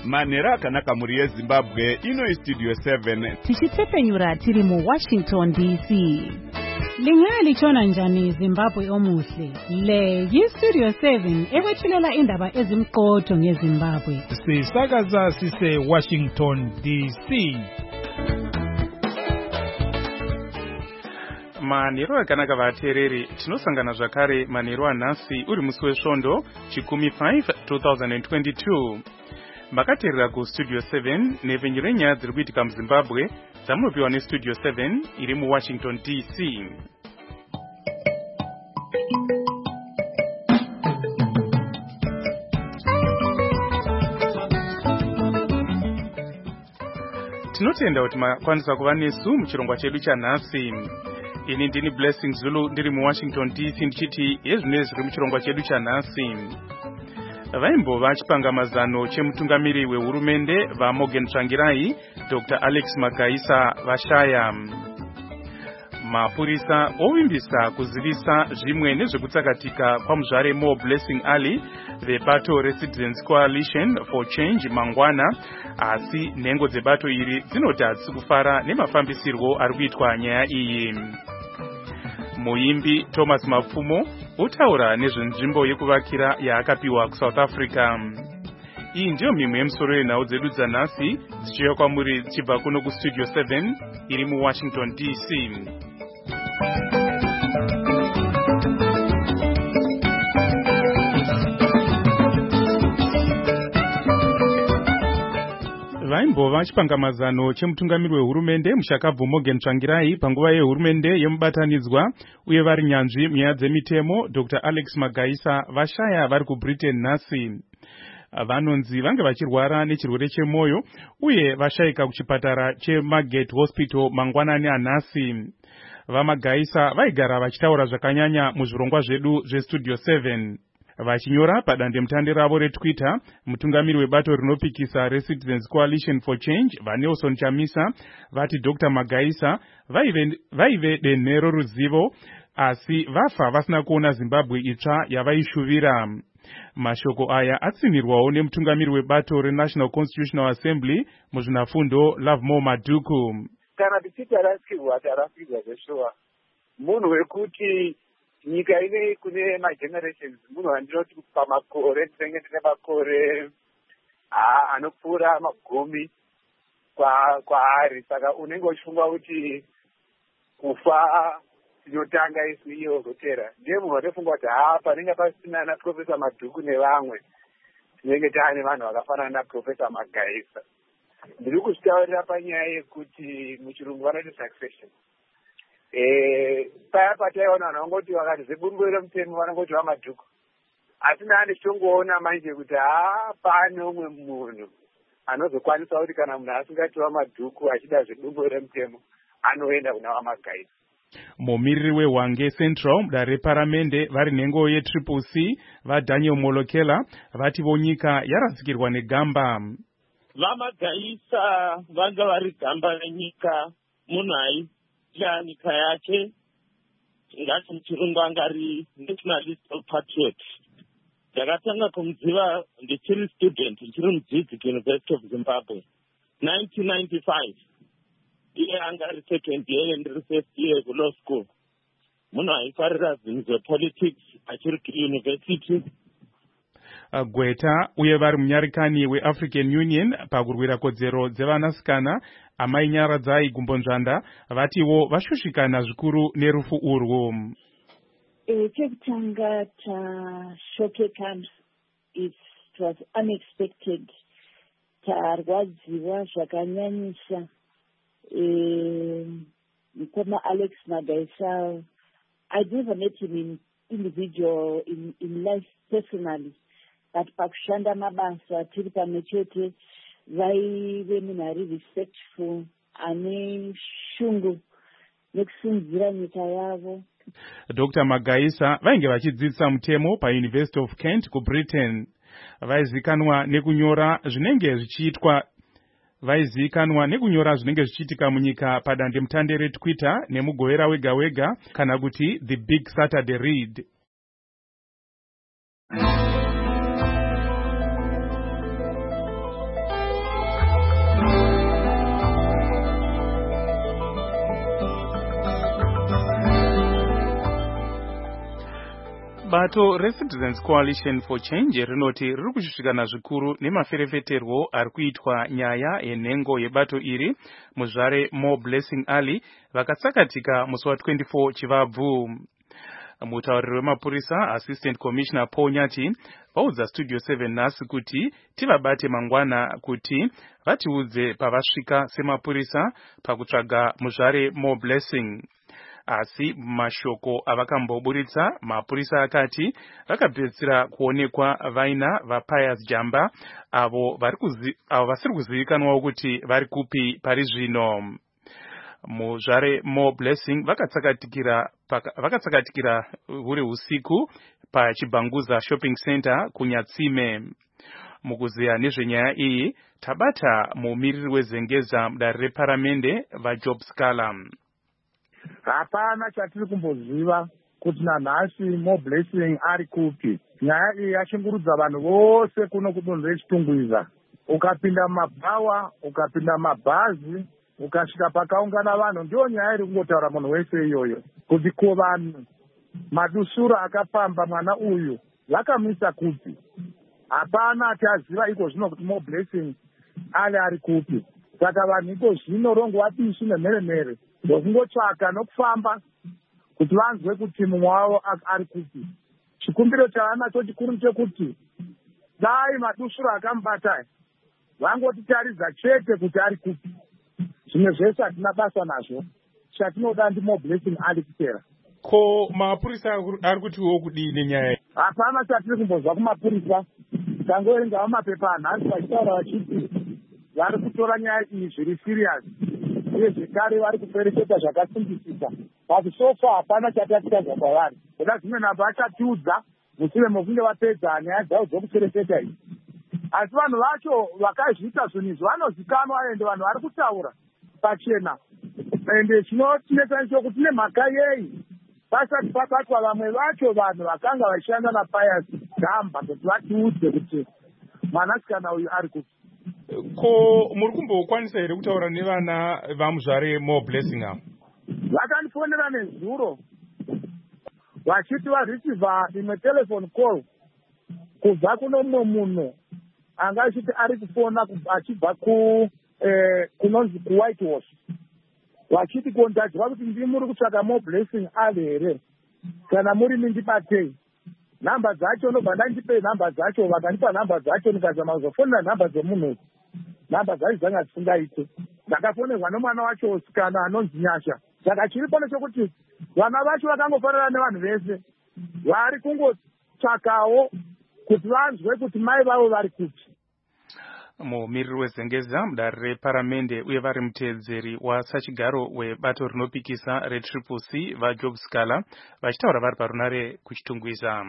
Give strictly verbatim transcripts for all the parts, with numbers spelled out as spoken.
manhero akanaka muri yeZimbabwe. Ino Studio seven tichitepenyura tiri mu Washington D C. Lingaya lichona njani Zimbabwe omuhle. Le yi Studio seven ekwethulela indaba ezimqotho ngeZimbabwe. Sisakaza sise Washington D C. Manhero akanaka vateereri, tinosangana zvakare manhero anhasi uri musi wesvondo chikumi five two thousand twenty-two. Makateerera ku Studio seven nepfenyuro renyaya dziri kuitika muZimbabwe dzamunopiwa neStudio seven iri muWashington D C. Tinotenda kuti makwanisa kuva nesu muchirongwa chedu chanhasi. Ini ndini Blessing Zulu ndiri muWashington D C ndichiti ezvine zviri muchirongwa chedu chanhasi. Vaimbova chipangamazano chemutungamiri wehurumende vaMorgan Tsvangirai, Doctor Alex Magaisa vashaya. Mapurisa ovimbisa kuzivisa zvimwe nezvekutsakatika kwamuzvare Mo Blessing Ali vebato reCitizens Coalition for Change mangwana, asi nhengo dzebato iri dzinoti hadzisi kufara nemafambisirwo ari kuitwa nyaya iyi. Muimbi Thomas Mapfumo otaura nezvenzvimbo yekuvakira yaakapiwa kuSouth Africa. Iyi ndiyo mimwe yemusoro yenhau dzedu dzanhasi dzichiuya kwamuri dzichibva kuno kuStudio seven iri muWashington D C. Vaimbova chipangamazano chemutungamiri wehurumende mushakabvu Morgan Tsvangirai panguva yehurumende yemubatanidzwa uye vari nyanzvi munyaya dzemitemo Doctor Alex Magaisa vashaya vari kuBritain nhasi. Vanonzi vange vachirwara nechirwere chemwoyo uye vashayika kuchipatara cheMargate Hospital mangwanani anhasi. VaMagaisa vaigara vachitaura zvakanyanya muzvirongwa zvedu zveStudio seven. Vachinyora padandemutande ravo reTwitter, mutungamiri webato rinopikisa reCitizens Coalition for Change vaNelson Chamisa vati Doctor Magaisa vaive, vaive denhero ruzivo asi vafa vasina kuona Zimbabwe itsva yavaishuvira. Mashoko aya atsinirwawo nemutungamiri webato reNational Constitutional Assembly muzvinafundo Lovemore Maduku. Kana tichiti arasikirwa tarasikirwa zveshuwa munhu wekuti nyika ine kune magenerations munhu andinoti pamakore tinenge tine makore anopfuura magumi kwaari, saka unenge uchifunga kuti kufa tinotanga isu iyo zotera. Ndiye munhu watofunga kuti haa panenge pasina naProfesa Maduku nevamwe tinenge taane vanhu vakafanana naProfesa Magaisa. Ndiri kuzvitaurira panyaya yekuti muchirungu vanoti succession. Eh, paya pataiona vanhu vangoti vakati zebungo remutemo vanongoti vaMadhuku. Asi nani tichongoona manje kuti haa pane umwe munhu anozokwanisa kuti kana munhu asingati vaMadhuku achida zvebungo remutemo anoenda kuna vaMagaisa. Mumiriri weHwange Central mudare reparamende vari nhengo yeTriple C vaDaniel Molokela vati vonyika yarasikirwa negamba. VaMagaisa vanga vari gamba renyika, munhu aitya nyika yake, ngati muchirungu angari nationalist patriot. Ndakatanga kumuziva ndichiri student, ndichiri mudzidzi University of Zimbabwe nineteen ninety-five. Iye angari second year ndiri first year kulaw school. Munhu aifarira zvinhu zvepolitics achiri kuuniversity. Gweta uye vari munyarikani weAfrican Union pakurwira kodzero dzevanasikana Amai Nyaradzai Gumbonzvanda vatiwo vashushikana zvikuru nerufu urwu. Chekutanga tashokekana, it was unexpected. Tarwadziwa zvakanyanyisa. Mukoma Alex Magaisa, I never met him in individual in, in life personally. But pakushanda mabasa tiri pamwe chete vaive munhu ari respectful, ane shungu nekusimudzira nyika yavo. Doctor Magaisa vainge vachidzidzisa mutemo paUniversity of Kent kuBritain. Vaizikanwa nekunyora zvinenge zvichiitwa vaizikanwa nekunyora zvinenge zvichiitika munyika padandemutande reTwitter nemugovera wega wega kana kuti The Big Saturday Read. Bato reCitizens Coalition for Change rinoti riri kushushikana zvikuru nemaferefeterwo ari kuitwa nyaya yenhengo yebato iri muzvare More Blessing Ali vakatsakatika musi wa twenty-four Chivabvu. Mutauriri wemapurisa Assistant Commissioner Paul Nyati vaudza Studio seven nhasi kuti tivabate mangwana kuti vatiudze pavasvika semapurisa pakutsvaga muzvare More Blessing. Asi mashoko avakamboburitsa mapurisa akati vakapedzisira kuonekwa vaina vaPius Jamba avo vasiri kuzivikanwawo kuti vari kupi pari zvino. Muzvare More Blessing vakatsakatikira vakatsakatikira huri usiku pachibhanguza shopping center kuNyatsime. Mukuziya nezvenyaya iyi tabata mumiriri wezengeza mudare reparamende vaJob Scala. Hapana chatiri kumboziva kuti nanhasi More Blessing ari kupi. Nyaya iyi yashungurudza vanhu vose kuno kudunhu reChitungwiza. Ukapinda mumabhawa, ukapinda mumabhazi, ukasvika pakaungana vanhu, ndiyo nyaya iri kungotaura munhu wese iyoyo. Kuti ko vanhu madusura akapamba mwana uyu vakamisa kupi. Hapana taziva iko zvino kuti More Blessing ali ari kupi. Saka vanhu iko zvino rongo wapishi nemheremhere ndokungotsvaka nokufamba kuti vanzwe kuti mumwe wavo ari kupi. Chikumbiro chavanacho chikuru chekuti dai madusura akamubata vangotitaridza chete kuti ari kupi. Zvimwe zvese hatina basa nazvo. Chatinoda ndi More Blessing ali kupera. Ko mapurisa ari kutiwo kudini nyaya iyi? Hapana chatiri kumbozwa kumapurisa. Tangoerengawo mapepa anhasi vachitaura vachiti vari kutora nyaya iyi zviri serious. Uye zvekare vari kupereketa zvakasimba. Asi sofa hapana chatatikaza kwavari. Kuda zvimwe nhabva achatiudza mushure mokunge vapedza nyaya dzavo dzokupereketa idzi. Asi vanhu vacho vakazviita zvinhu izvi vanozikanwa ende vanhu vari kutaura pachena. Ende chinotinetsa ndechokuti nemhaka yei pasati pabatwa vamwe vacho vanhu vakanga vachishanda naPius Jamba kuti vatiudze kuti mwanasikana uyu ari kuti. Ko muri kumbokwanisa here kutaura nevana vamuzvare More Blessing avo? Vakandifonera nezuro vachiti varicivha imwe telephone call kubva kuno mumwe munhu anga achiti ari kufona achibva ku kunonzi kuWhite Horse. Vachiti kontaktwa kuti ndimi muri kutsvaka More Blessing ali here kana muri mindibatei. Nhamba dzacho nobva ndandipe nhamba dzacho, vakandipa nhamba dzacho ndikazama kuzofonera nhamba dzemunhu. Nhamba dzacho dzanga dzisingaite. Ndakafonerwa nomwana wacho usikana anonzi Nyasha. Saka chiripo nechekuti vana vacho vakangofanana nevanhu vese vari kungotsvakawo kuti vanzwe kuti mai vavo vari kupi. Mumiriri wezengeza mudare reparamende uye vari muteedzeri wasachigaro webato rinopikisa reTriple C vaJob Scala vachitaura vari parunare kuChitungwiza.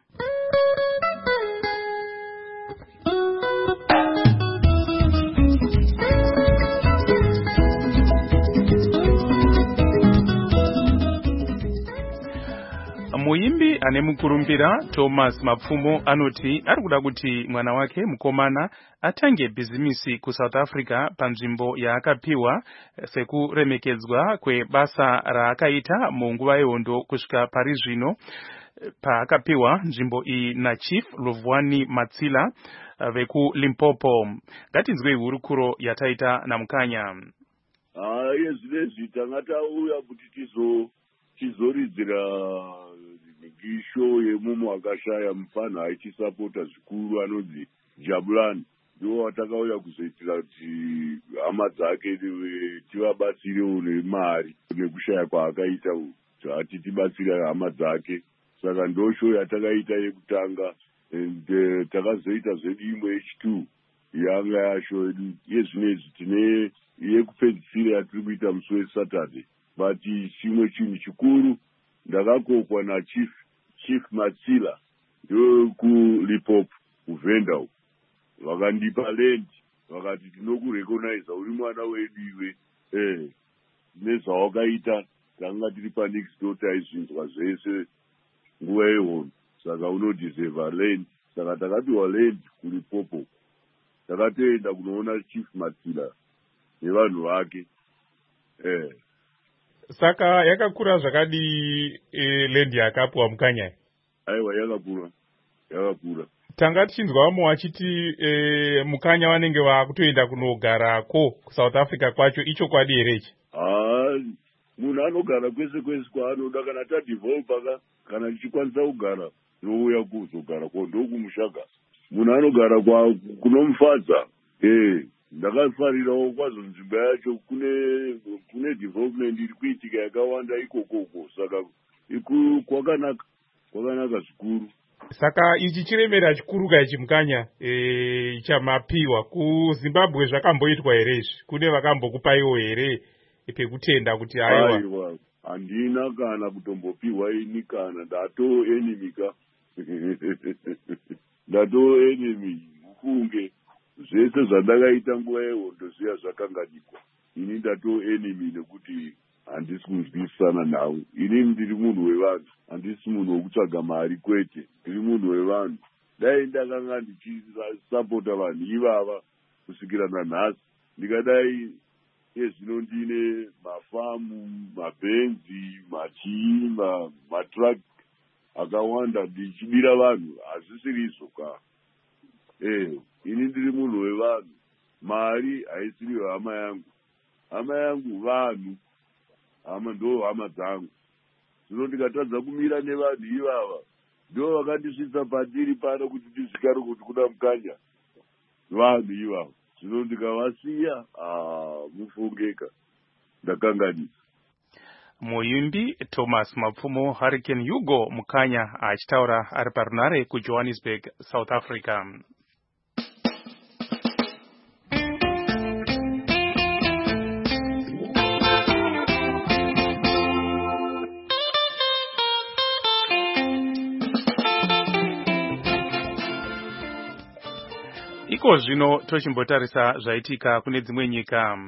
Muimbi ane mukurumbira Thomas Mapfumo anoti ari kuda kuti mwana wake mukomana atange bhizimisi kuSouth Africa panzvimbo yaakapiwa sekuremekedzwa kwebasa raakaita munguva yehondo kusvika pari zvino paakapiwa nzvimbo iyi naChief Lovwani Matsila vekuLimpopo. Ngatinzwei hurukuro yataita namukanya. Ah, yezvinezvi tanga tauya kuti tizo tizoridzira gisho yemumu akashaya mufana aichisapota zvikuru anonzi Jabulani. Ndiwo watakauya kuzoitira kuti hama dzake tivabatsirewo nemari nekushaya kwaakaita kuti tibatsire hama dzake. Saka ndosho yatakaita yekutanga, and takazoita zvedu imwe yechitu yanga yasho yezvinezvi tine yekupedzisira yatiri kuita musi weSaturday. But chimwe chinhu chikuru ndakakokwa naChief Chief Matsila yokuLimpopo kuvenda uko. Vakandipa land vakati tinokurecognize uri mwana wedu iwe eh nezvawakaita tanga tiri panext door taizvinzwa zvese nguva yehondo. Saka unodeserva land. Saka takapiwa land kuLimpopo. Takatoenda kunoona Chief Matsila nevanhu vake eh Saka yakakura zvakadi e, land yakapiwa mukanya. aiwa yakakura yakakura. Tanga tichinzwamo wachiti e, mukanya wanenge wakutoenda kunogarako kuSouth Africa kwacho icho kwadi here ichi? Ah, munhu anogara kwese kwese kwaanoda kana tadevelopa ka kana tichikwanisa kugara nouya kuzogara ko ndokumushaga. Munhu anogara kwa kunomufadza. Eh, ndakafarirawo kwazo nzvimbo yacho kune kune development iri kuitika yakawanda ikokoko saka iku kwakanaka kwakanaka zvikuru. Saka ichi chiremera chikuru kaichi mukanya e, chamapiwa kuZimbabwe zvakamboitwa here izvi? Kune vakambokupaiwo here pekutenda kuti aiwa? Aiwa, handina kana kutombopiwa ini kana ndato enemika ndato enemi mufunge zvese zvandakaita nguva yehondo zviya zvakanganikwa. Ini ndato enemi nekuti handisi kunzwisisana nawo. Ini ndiri munhu wevanhu, handisi munhu wekutsvaga mari kwete, ndiri munhu wevanhu. Dai ndakanga ndichisapota vanhu ivava kusvikira nanhasi, ndikadai ezvino ndine mafamu, mabhenzi, machii, matruck akawanda ndichibira vanhu, hazvisirizvo ka. Eh, ini ndiri munhu wevanhu. Mari haisiri hama yangu. Hama yangu vanhu. Hama ndo hama dzangu. Zvino ndikatadza kumira nevanhu ivava, ndo vakandisvitsa pandiri pano kuti ndizvikare kuti kuda mukanya vanhu ivava. Zvino ndikavasiya, ah, mufungeka ndakanganisa. Muimbi Thomas Mapfumo Hurricane Hugo mukanya achitaura ari parunare kuJohannesburg, South Africa. Iko zvino tochimbotarisa zvaitika kune dzimwe nyika.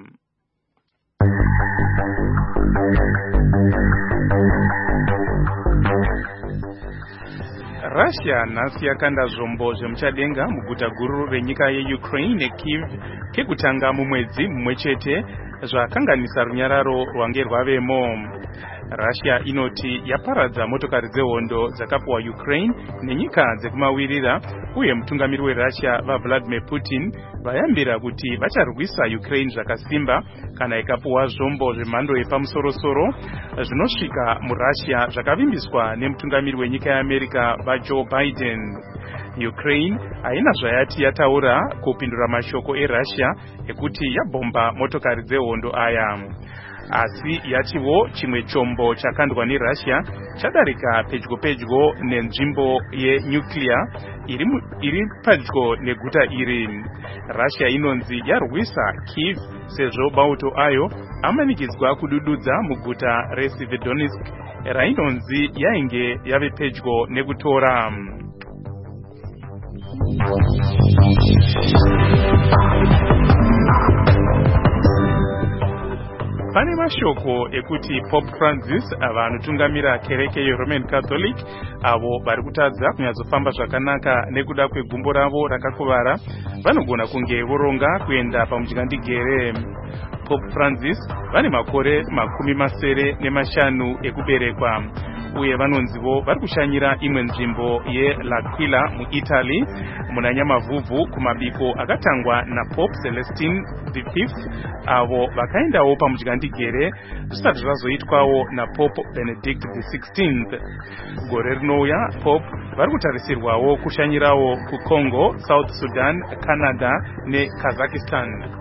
Russia nhasi yakanda zvombo zvemuchadenga muguta guru renyika yeUkraine Kyiv kekutanga mumwedzi mumwe chete zvakanganisa runyararo rwange rwavemo. Russia inoti yaparadza motokari dzehondo dzakapiwa Ukraine nenyika dzekumawirira, uye mutungamiri weRussia vaVladimir Putin vayambira kuti vacharwisa Ukraine zvakasimba kana ikapiwa zvombo zvemhando yepamusoro-soro zvinosvika muRussia zvakavimbiswa nemutungamiri wenyika yeAmerica vaJoe Biden. Ukraine haina zvayati yataura kupindura mashoko eRussia ekuti yabhomba motokari dzehondo aya. Asi yatiwo chimwe chombo chakandwa neRussia chadarika pedyo pedyo nenzvimbo yenuclear iri, iri pedyo neguta iri. Russia inonzi yarwisa Kyiv sezvo mauto ayo amanikidzwa kudududza muguta reSeverodonetsk rainonzi yainge yave pedyo nekutora. Pane mashoko ekuti Pope Francis vanotungamira kereke yeRoman Catholic avo vari kutadza kunyatsofamba zvakanaka nekuda kwegumbo ravo rakakuvara vanogona kunge voronga kuenda pamudyandingere. Pope Francis vane makore makumi masere nemashanu ekuberekwa, uye vanonzivo vari kushanyira imwe nzvimbo yeL'Aquila muItaly muna Nyamavhuvhu kumabiko akatangwa naPope Celestine the fifth avo vakaendawo pamudyandingere zvisati zvazoitwawo naPope Benedict the sixteenth. Gore rinouya Pope vari kutarisirwawo kushanyirawo kuCongo, South Sudan, Canada neKazakhstan.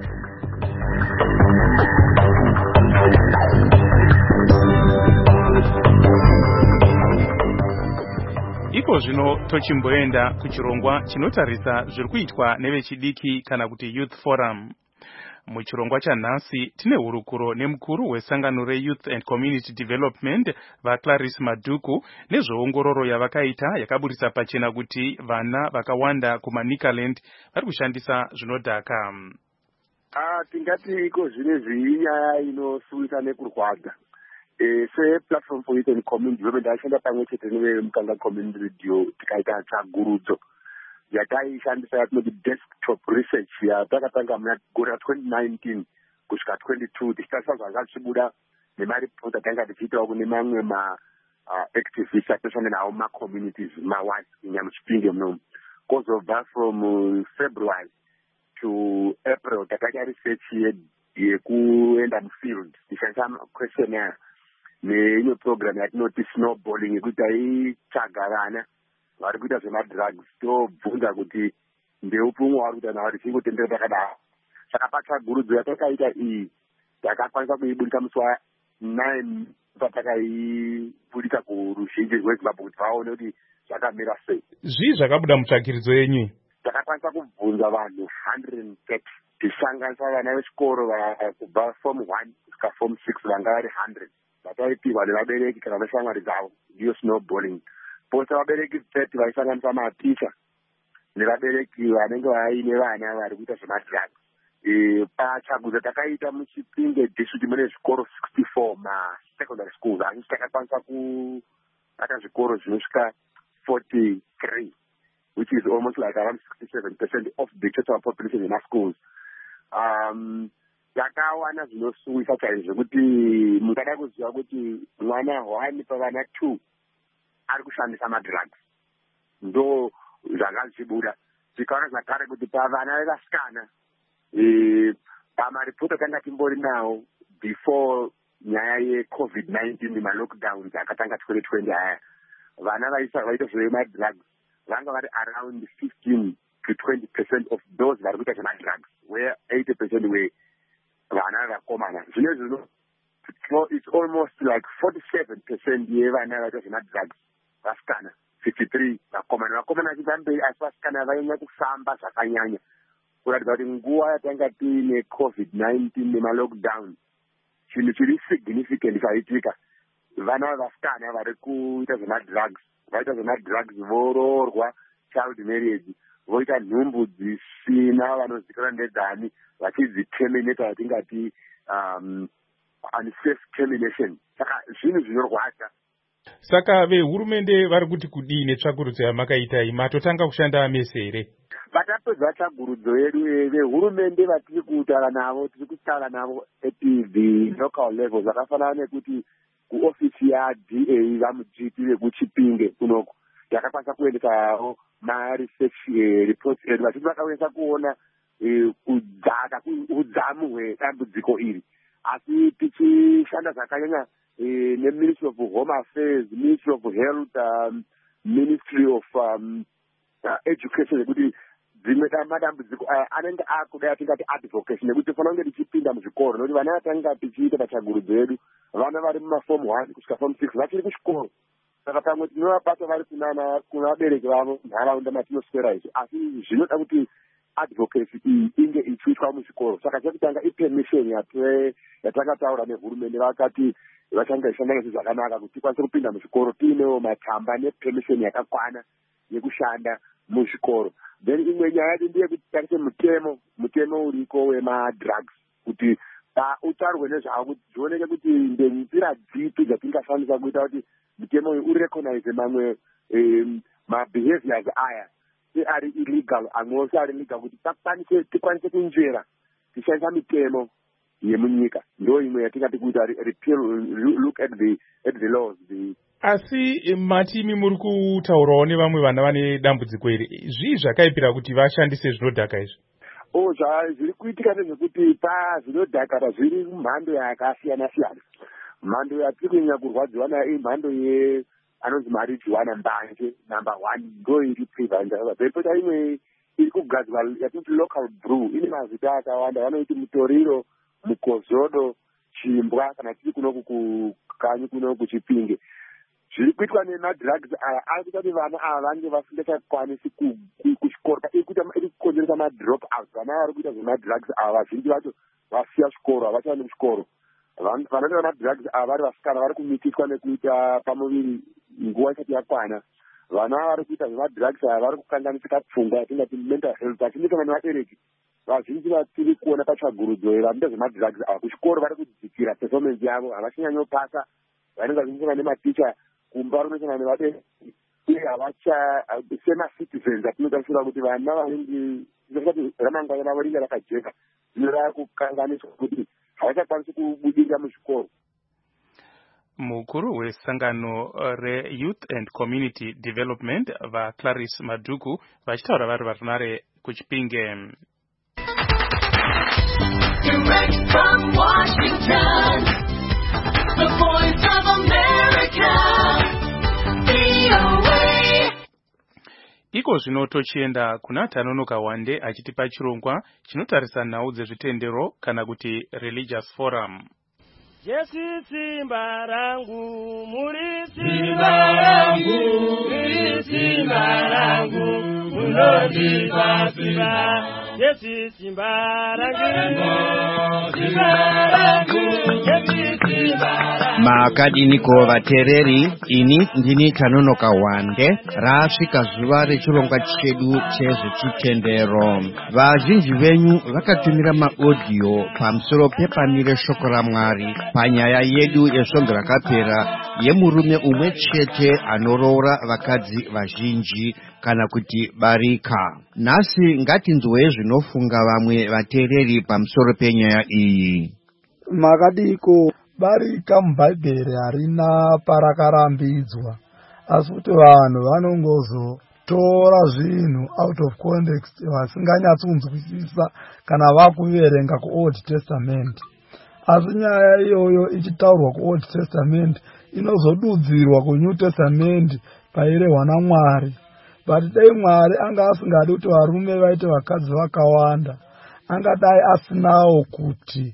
Iko zvino tochimboenda kuchirongwa chinotarisa zviri kuitwa nevechidiki kana kuti Youth Forum. Muchirongwa chanhasi tine hurukuro nemukuru wesangano reYouth and Community Development vaClarice Maduku nezveongororo yavakaita yakaburisa pachena kuti vana vakawanda kumaNicaland vari kushandisa zvinodhaka. Ah, tingati iko zvinezvi inyaya inosuwisa nekurwadza. Eh, se platform for youth and community development ashanda pamwe chete nevemukanga community radio tikaita tsvagurudzo yataishandisa yatinoti desktop research yatakatanga muna gore twenty nineteen kusvika twenty two tichitarisa zvanga zvichibuda nemaripoti atanga tichiitawo kune mamwe uh, activists especially nawo ma-communities ma-wise nyamuchipinge munomu kozobva from uh, February to April takaita research yekuenda mufield tishandisa questionnaire neimwe program yatinoti snowballing yekuti taitsvaga vana vari kuita zvemadrugs tobvunza kuti ndeupi umwe vari kuita nawo tichingotendera takadaro saka patsvagurudzo yatakaita iyi takakwanisa kuibudisa musi wa9 patakaibudisa kuruzhinji rwezimbabwe kuti vaone kuti zvakamira sei. Zvii zvakabuda mutsvakirudzo yenyu? Takakwanisa kubvunza vanhu one hundred thirty tisanganisa vana vechikoro kubva form one kusvika form six vanga vari one hundred vataipihwa nevabereki kana veshamwari dzavo ndiyo snowballing. Pose vabereki thirty vaisanganisa maticha nevabereki vanenge vaine vana vari kuita zvemadrugs. Patsvagudzo takaita muchipinge district mune zvikoro sixty-four masecondary schools asi takakwanisa kuaka zvikoro zvinosvika forty-three which is almost like around sixty-seven percent of the total population in our schools. Um, takawana zvinosuvisa chaizvo zvekuti mungada kuziva kuti mwana one pavana two ari kushandisa madrugs ndo zvanga zvichibuda. Tikaona zvakare kuti pavana vevasikana pamaripoti atanga timbori nawo before nyaya yecovid nineteen nemalockdowns akatanga twenty twenty aya vana vaita zvemadrugs vanga vari around fifteen to twenty percent of those vari kuita zvemadrugs where eighty percent were vana vakomana. Zvino zvino it's almost like forty-seven percent yevana vaita zvemadrugs vasikana, fifty-three vakomana. Vakomana vachibva mberi asi vasikana vainyanya kufamba zvakanyanya kuratidza kuti nguva yatanga tiine covid nineteen nemalockdown chinhu chiri significant chaitika. Vana vasikana vari kuita zvemadrugs vaita zvemadrugs vororwa child marriage voita nhumbu dzisina vanozikanwa ndedzani vachidziterminata yatingati um, unsafe termination. Saka zvinhu zvinorwadza. Saka vehurumende vari kuti kudii netsvakurudzo yamakaita iyi? Matotanga kushanda mese here? Vatapedza tsvagurudzo yedu vehurumende vatiri kutaura navo tiri kutaura navo at the local level zvakafanana nekuti kuofisi yaD A vamuchipi vekuchipinge kunoko yakakwanisa kuendesawo maresearch reports edu vachiti vakakwanisa kuona kudzaka udzamu hwedambudziko iri asi tichishanda zvakanyanya neministry of home affairs, ministry of health, um, ministry of um, uh, education nekuti dzimwe madambudziko anenge akuda atingati advocacy nekuti fanira kunge tichipinda muzvikoro nokuti vana vatanga tichiita patsvagurudzo yedu vana vari mumaform one kusvika form six vachiri kuchikoro. Saka pamwe tinovabata vari kuna vabereki vavo nharaunda matinoswera izvo asi zvinoda kuti advocacy iyi inge ichiitwa muzvikoro. Saka chekutanga ipermission yatakataura nehurumende vakati vachanga ishanda nezvi zvakanaka kuti tikwanise kupinda muzvikoro tiinewo matsamba nepermission yakakwana yekushanda muzvikoro. Then imwe nyaya yacho ndeyekuti tarise mutemo mutemo uriko wemadrugs kuti utaurwe nezvawo kuti zvioneke kuti ndenzira dzipi dzatingashandisa kuita kuti mutemo uyu urecognize mamwe mabehaviors aya ari illegal amwe ari legal kuti tikwanise kunjera tishandisa mitemo yemunyika. Ndo imwe yatingati kuita repeal, look at the at the laws. The asi matimi muri kutaurawo nevamwe vana vane dambudziko iri zvii zvakaipira kuti vashandise zvinodhaka izvi? Oh, zviri kuitika nezvekuti pazvinodhaka zviri mhando yakasiyana siyana. Mhando yatiri kunyanya kurwadziwa nayo imhando ye anonzi marijuana mbanje number one ndo iri prevalent. Paipota imwe iri kugadzirwa yatinoti local brew ine mazita akawanda vanoiti mutoriro, mukozodo, chimbwa kana tiri kunoku kukanyi kunoku kuchipinge. Zviri kuitwa nemadrugs aya ari kuita kuti vana ava vange vasingachakwanisi kuchikoro iri kukonzeresa madrop out. Vana vari kuita zvemadrugs ava vazhinji vacho vasiya chikoro havachaendi kuchikoro. Vanoita madrugs ava vari vasikana vari kumitiswa nekuita pamuviri nguva isati yakwana. Vana vari kuita zvemadrugs ava vari kukanganisika pfungwa yatingati mental health vachimitana nevabereki. Vazhinji vatiri kuona patsvagurudzo vanoita zvemadrugs ava kuchikoro vari kudzikira performance yavo havachanyanyopasa vanenge vachimisana nematicha kumba runosana nevabereki uye havacha semacitizens atinotarisira kuti vana vanenge kuti ramangwana ravo ringe rakajeka zvino rava kukanganiswa kuti havachakwanisi kubudirira muzvikoro. mukuru wesangano reYouth and Community Development vaClarice Maduku vachitaura vari varunare kuchipinge. Direct from Washington, the voice of America, V O A. Iko zvino tochienda kuna Tanonoka Wande achitipa chirongwa chinotarisa nhau dzezvitendero kana kuti Religious Forum. Jesu simba rangu, muri simba rangu, muri simba rangu, munodipa simba. Jesu simba rangu, simba rangu, Jesu simba rangu. Makadiniko vatereri, ini ndini Tanonoka Wande, rasvika zuva rechirongwa chedu chezvechitendero. Vazhinji venyu vakatumira maaudio pamusoro pepamire shoko raMwari panyaya yedu yesvongo rakapera yemurume umwe chete anoroora vakadzi vazhinji kana kuti barika. Nhasi ngatinzwe zvinofunga vamwe vateereri pamusoro penyaya iyi. Makadiko barika mubhaibheri harina parakarambidzwa, asi kuti vanhu vanongozotora zvinhu out of context vasinganyatsunzwisisa kana vakuverenga kuOld Testament. Asi nyaya iyoyo ichitaurwa kuOld Testament inozodudzirwa kuNew Testament pairehwa naMwari. But dai Mwari anga asingadi kuti varume vaite vakadzi vakawanda, angadai asinawo kuti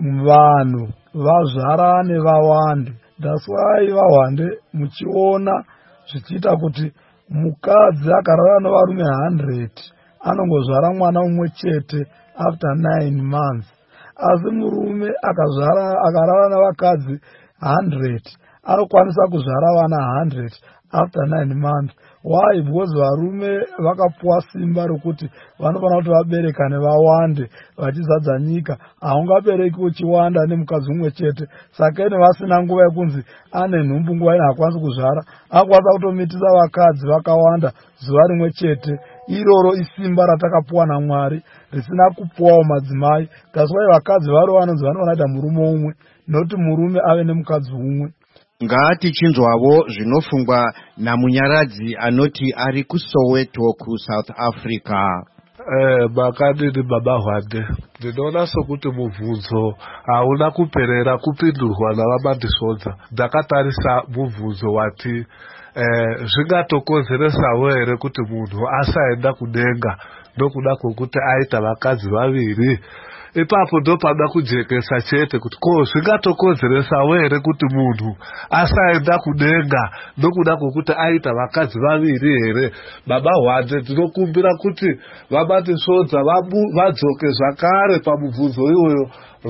vanhu vazvarane vawande. That's why vawande muchiona zvichiita kuti mukadzi akarara nevarume one hundred anongozvara mwana umwe chete after nine months. Asi murume akazvara akarara navakadzi one hundred anokwanisa kuzvara vana one hundred after nine months. Why? Because varume vakapuwa simba rokuti vanofana kuti vaberekane vawande vachizadza nyika. Haungabereki uchiwanda nemukadzi umwe chete. Saka ine vasina nguva yekunzi ane nhumbu nguva ine hakwanisi kuzvara, akwanisa kutomitisa vakadzi vakawanda zuva rimwe chete. Iroro isimba ratakapuwa naMwari risina kupuwawo madzimai. That's why vakadzi varo vanonzi vanofana kuita murume umwe, noti murume ave nemukadzi umwe. Ngatichinzwavo zvinofungwa namunyaradzi anoti ari kuSoweto kuSouth Africa. Eh, makadini baba Wande, ndinoona sokuti mubvunzo hauna kuperera kupindurwa navamandisodza. Ndakatarisa mubvunzo wati eh, zvingatokonzeresawo here kuti munhu asaenda kudenga nokuda kwokuti aita vakadzi vaviri. Ipapo ndopada kujekesa chete kuti ko zvingatokonzeresawo here kuti munhu asaenda kudenga nokuda kwokuti aita vakadzi vaviri here. Baba Wande, ndinokumbira kuti vamandisodza vadzoke zvakare pamubvunzo iwoyo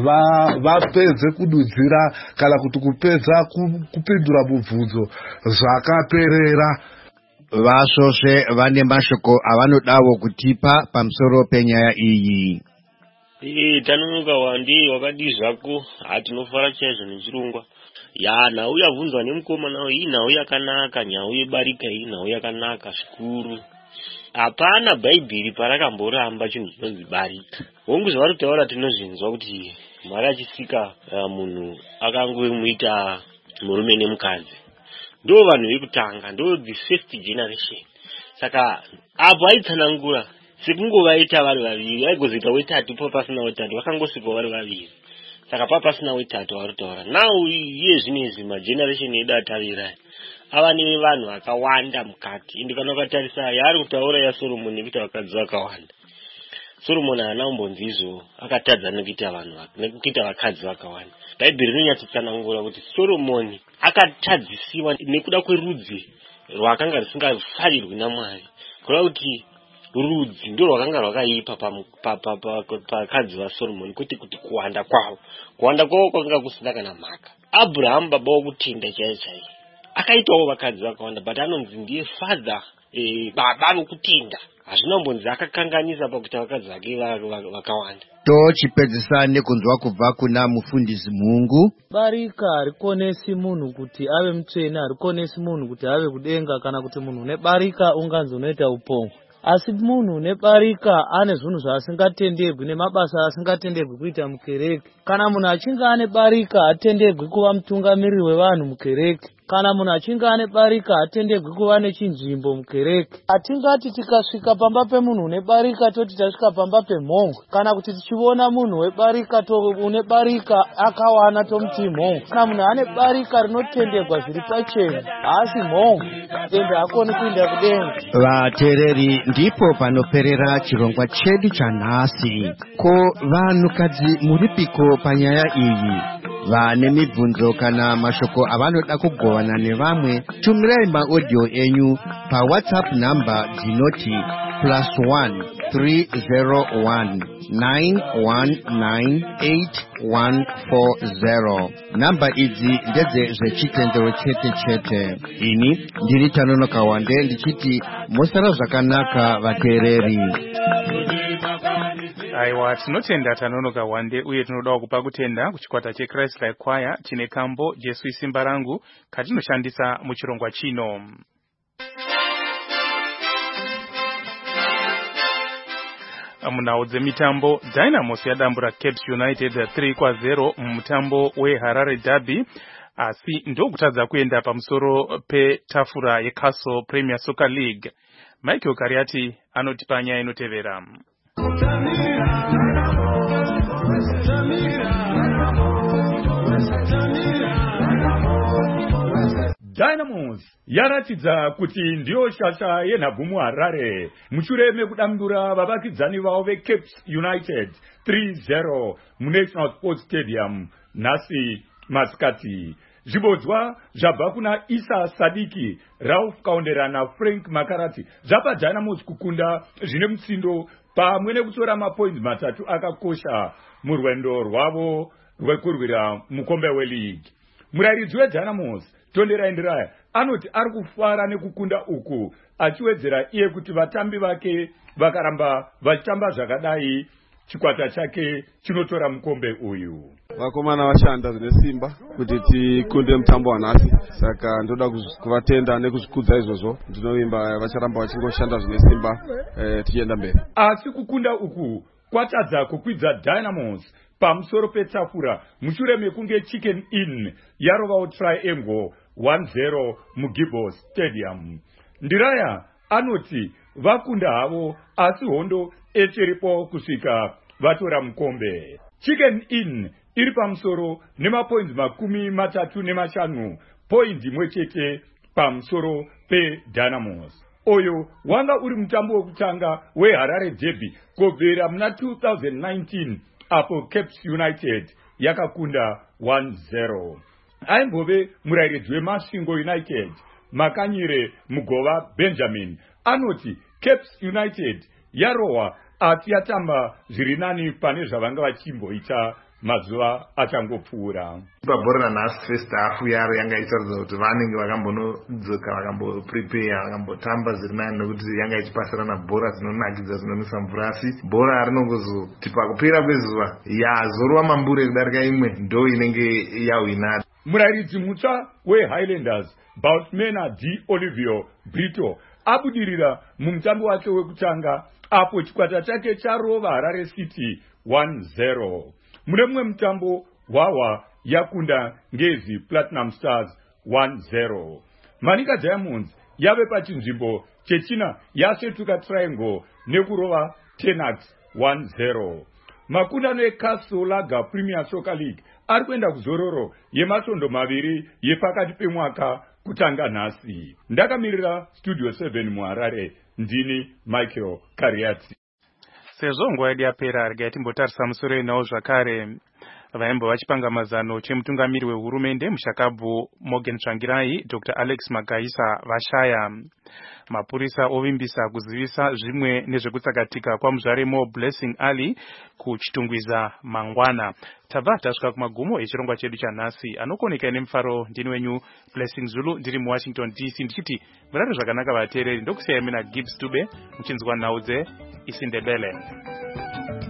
vapedze kududzira kana kuti kupedza kupindura mubvunzo zvakaperera. Vasvosve vane mashoko avanodawo kutipa pamusoro penyaya iyi. Ee, Tanonoka Wande, wakadi zvako, hatinofara chaizvo nechirongwa. Ya, nhau yabvunzwa nemukomana iyi nhau yakanaka, nhau yebarika iyi nhau yakanaka zvikuru. Hapana bhaibheri parakamboramba chinhu chinonzi barika. Hongu zvavari kutaura tinozvinzwa kuti Mwari achisika uh, munhu akangomuita murume nemukadzi. Ndo vanhu vekutanga, ndo the first generation. Saka apo aitsanangura sekungovaita vari vaviri, aigozoita wetatu po pasina wetatu, vakangosvika vari vaviri. Saka pa pasina wetatu vari kutaura. Now iye zvinezvi mageneration edu atarira ava nevanhu vakawanda mukati. Ende kana ukatarisa yaari kutaura yaSoromoni nekuita vakadzi vakawanda. Solomoni haana umbonzi izvo, akatadza nekuita vanhu nekuita vakadzi vakawanda. Bhaibheri rinonyatsotsanangura kuti Solomoni akatadzisiwa nekuda kwerudzi rwakanga rusingafarirwi naMwari. Kureva kuti rudzi ndo rwakanga rwakaipa pakadzi vaSoromoni, kuti kuti kuwanda kwavo. Kuwanda kwavo kwakanga kusina kana mhaka. Abraham baba wokutenda chaiye chaiye akaitawo vakadzi vakawanda, but anonzi ndiye father, eh, baba vokutenda. Hazvina umbonzi akakanganisa pakuita vakadzi vake vakawanda. Tochipedzisa nekunzwa kubva kuna mufundisi Mungu. Barika harikonesi munhu kuti ave mutsvene, harikonesi munhu kuti ave kudenga, kana kuti munhu une barika unganzi unoita upongo. asi munhu nebarika ane zvinhu zvaasingatenderwi nemabasa asingatenderwi kuita mukereke. Kana munhu achinge ane barika hatenderwi kuva mutungamiriri wevanhu mukereke. Kana munhu achinge ane barika hatenderwi kuva nechinzvimbo mukereke. Hatingati tikasvika pamba pemunhu une barika toti tasvika pamba pemhongwe, kana kuti tichiona munhu webarika une barika akawana tomuti mhongwe. Kana munhu ane barika rinotenderwa zviri pachena haasi mhongwe, ende hakoni kuinda kudenga. Vateereri, ndipo panoperera chirongwa chedu chanhasi. Ko vanhukadzi muripiko panyaya iyi? Vane mibvunzo kana mashoko avanoda kugovana nevamwe, tumirai maaudio enyu pa WhatsApp namba dzinoti plus one three zero one nine one nine eight one four zero. Namba idzi ndedze zvechitendero chete chete. Ini ndiri Tanonoka Wande ndichiti musara zvakanaka vateereri. Aiwa, tinotenda Tanonoka Wande uye tinoda kupa kutenda kuchikwata cheChrist Like Choir chine kambo Jesu isimba rangu katinoshandisa muchirongwa chino. Munhau dzemitambo, Dynamos yadambura Caps United three kwa zero mumutambo weHarare Derby, asi ndokutadza kuenda pamusoro petafura yeCastle Premier Soccer League. Michael Kariati anotipa nyaya inotevera. Dynamos yaratidza kuti ndiyo shasha yenhabvu muHarare mushure mekudambura vavakidzani vavo veCaps United three zero muNational Sports Stadium nhasi masikati. Zvibodzwa zvabva kuna Isa Sadiki, Ralph Kaondera naFrank Makarati zvapa Dynamos kukunda zvine mutsindo pamwe nekutora mapoints matatu akakosha murwendo rwavo rwekurwira mukombe weLeague. Murairidzi weDynamos Tondera Indiraya anoti ari kufara nekukunda uku, achiwedzera iye kuti vatambi vake vakaramba vachitamba zvakadai chikwata chake chinotora mukombe uyu. Vakomana vashanda zvine simba kuti tikunde mutambo wanhasi, saka ndoda kuvatenda nekuzvikudza izvozvo. Ndinovimba vacharamba vachingoshanda zvine simba eh, tichienda mberi. Asi kukunda uku kwatadza kukwidza Dynamos pamusoro petafura mushure mekunge Chicken Inn yarovawo Triangle one zero muGibo Stadium. Ndiraya anoti vakunda havo asi hondo echiripo kusvika vatora mukombe. Chicken Inn iri pamusoro nemapoints makumi matatu nemashanu, point imwe chete pamusoro peDynamos. Oyo wanga uri mutambo wekutanga weHarare Derby kubvira muna two thousand nineteen apo Caps United yakakunda one zero. Aimbove murairidzi weMasvingo United Makanyire Mugova Benjamin anoti Caps United yarohwa ati yatamba zviri nani pane zvavanga vachimboita mazuva achangopfuura. Pabhora nhasi first half yaro yanga ichiratidza kuti vanenge vakambonodzoka vakamboprepare vakambotamba zviri nani nokuti yanga ichipasirana bhora dzinonakidza dzinonwisa mvura, asi bhora rinongozoti pakupera kwezuva yazorova mambure kudarika imwe ndo inenge yahwina. Murairidzi mutsva weHighlanders Boutmena D Olivio Brito abudirira mumutambo wake wekutanga apo chikwata chake charova Harare City one zero. Mune mumwe mutambo Wawa yakunda Ngezi Platinum Stars one zero. Manika Diamonds yave pachinzvimbo chechina yasvetuka Triangle nekurova Tenax one zero. Makundano eCastle Lager Premier Soccer League ari kuenda kuzororo yemasvondo maviri yepakati pemwaka kutanga nhasi. Ndakamirira Studio seven muHarare, ndini Michael Kariati. Sezvo nguva yedu yapera, regai timbotarisa musoro enawo zvakare. Vaimbo vachipanga mazano chemutungamiri wehurumende mushakabvu Morgan Tsvangirai Doctor Alex Magaisa vashaya. Mapurisa ovimbisa kuzivisa zvimwe nezvekutsakatika kwamuzvaremo Blessing Ali kuchitungwiza mangwana. Tabva tasvika kumagumo echirongwa chedu chanhasi. Anokoneka nemufaro ndini wenyu Blessing Zulu ndiri muWashington D C ndichiti murare zvakanaka vateereri, ndokusiyai mina Gibbs Dube muchinzwa nhau dzeIsindebele.